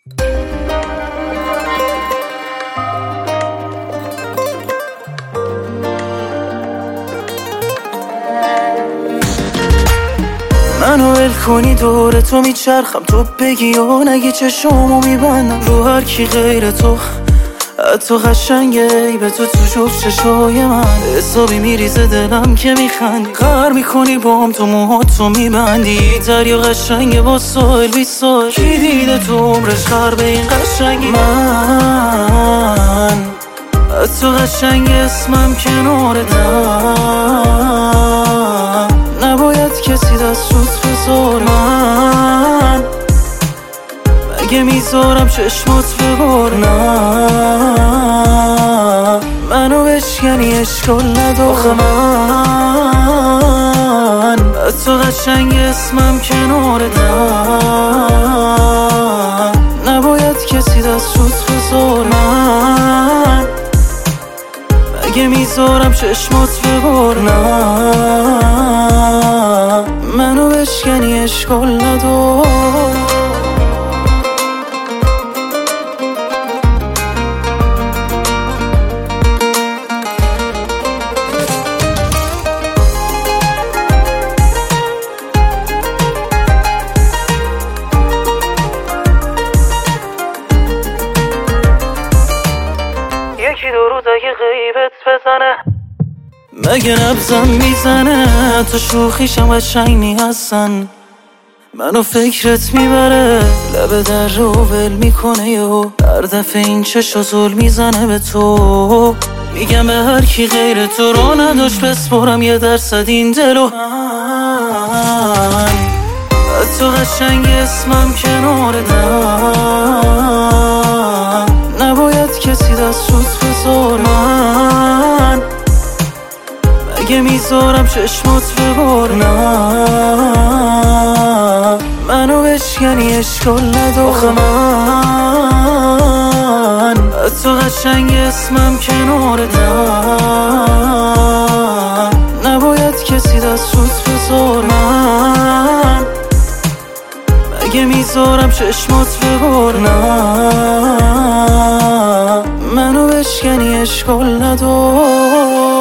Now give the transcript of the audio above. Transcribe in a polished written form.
منو ول کنی دور تو میچرخم، تو بگی و نگی چشمو میبندم رو هر کی غیر تو. حتی قشنگه به تو جفت چشای من، حسابی میریزه دلم که میخندی. غر میکنی بام تو موهاتو میبندی، دریا قشنگه با سایل بی سایل. کی دیده تو عمرش غر به این قشنگی؟ من حتی قشنگ اسمم کنارتم، نباید کسی دست روت بذاره. من مگه میذارم چشمات بباره؟ نه منو بشکنی اشکال نداره. من حتی قشنگ اسمم کنارتم، نباید کسی دست روت بذاره. من مگه میذارم چشمات بباره؟ نه منو بشکنی اشکال نداره. یکی دو روز اگه غیبت بزنه، مگه نبزم میزنه؟ تو شوخیشم قشنگی هستن، منو فکرت میبره. لب در رو ول میکنه یهو، هر دفعه این چشو زل میزنه به تو. میگم به هر کی غیر تو رو نداشت بسپرم 1% این دلو. من حتی قشنگ اسمم کنارتم، نباید کسی دست روت بذاره. من مگه میذارم چشمات بباره؟ نه منو بشکنی اشکال نداره. من حتی قشنگ اسمم کنارتم، نباید کسی دست روت بذاره. من مگه میذارم چشمات بباره؟ نه منو بشکنی اشکال نداره.